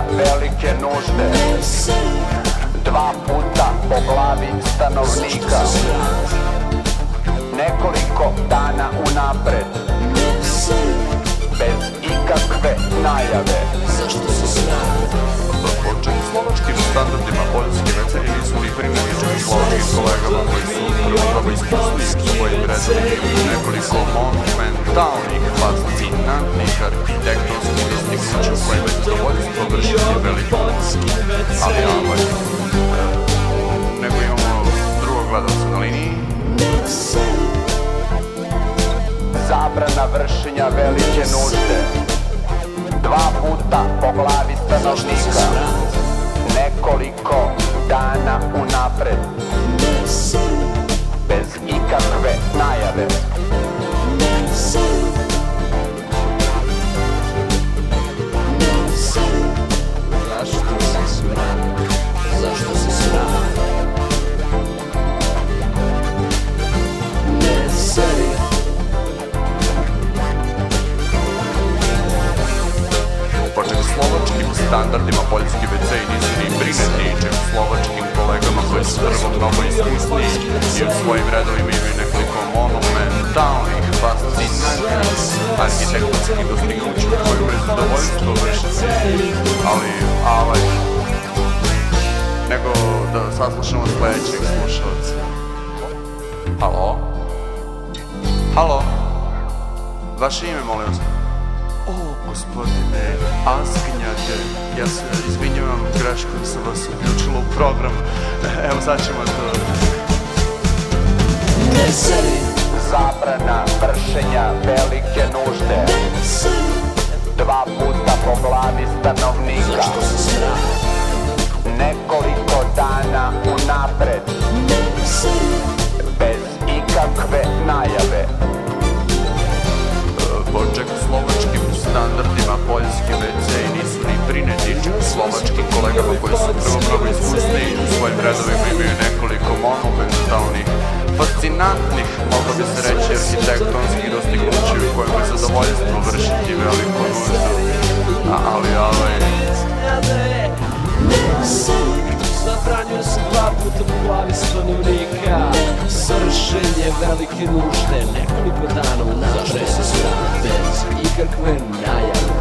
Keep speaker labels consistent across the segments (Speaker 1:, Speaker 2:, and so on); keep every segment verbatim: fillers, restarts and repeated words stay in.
Speaker 1: velike nužde, dva puta po glavi stanovnika, nekoliko dana unapred, bez ikakve najave.
Speaker 2: Po čehoslovačkim standardima poljski veceri nisu ni primjeni čehoslovačkim kolegama koji su prvo ispustili u svojim redovima nekoliko monumentalnih, fascinantnih arhitektonskih dostignuća u kojima je zadovoljstvo vršiti veliko, ali ovaj, nego imamo drugog gledalca na liniji.
Speaker 1: Zabrana vršenja velike nužde, dva puta po glavi stanovnika, nekoliko dana unapred, bez ikakve najave.
Speaker 3: Zašto si smran? Zašto si smran? Ne seri.
Speaker 2: Po čehoslovačkim standardima poljski veceji nisu ni prineti čehoslovačkim kolegama koji su prvo mnogo iskusni i u svojim redovima imaju nekoliko monumentalnih, fascinantnih arhitektonskih dostignuća u kojima je zadovoljstvo vršiti, ali, ali, nego da saslušamo sledećeg slušalca. Halo? Halo? Vaše ime, molim vas? O, gospodine, Askinjate, ja se izvinjavam, greškom sam vas uključila u program. Evo sad ćemo to...
Speaker 3: Ne seri.
Speaker 1: Zabrana vršenja velike nužde, dva puta po glavi stanovnika,
Speaker 3: Zašto si smran?
Speaker 1: nekoliko dana unapred, bez ikakve najave.
Speaker 2: Po čehoslovačkim standardima poljski veceji nisu ni prineti čehoslovačkim kolegama koji su prvo mnogo iskusni i u svojim redovima imaju nekoliko monumentalnih, fascinantnih, moglo bi se reći, arhitektonskih dostignuća u kojima je zadovoljstvo vršiti veliko nuždu. Ali, ali...
Speaker 3: Zabranjuje se dva puta po glavi stanovnika, svršenje velike nužde, nekoliko dana unapred, bez ikakve najave.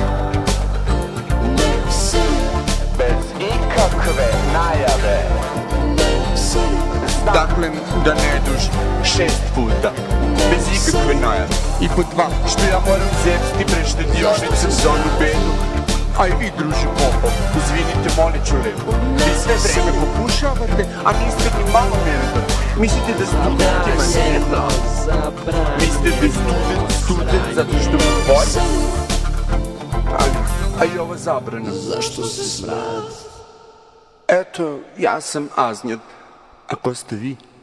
Speaker 1: Bez ikakve najave.
Speaker 4: Dakle, da ne duži, šest puta, bez ikakve najave. I po dva, što ja moram zepsti preštediošnicom za onu bedu. A i vi, druže Popov, izvinite, molit ću lepo. Vi sve vreme popušavate, a niste ni malo mjerodani. Mislite da studentima nije to? Mislite da je student student zato što mu bolje? Ali, a i ova zabrana.
Speaker 3: Zašto si smran?
Speaker 4: Eto, ja sam Aznjad. A ko ste vi?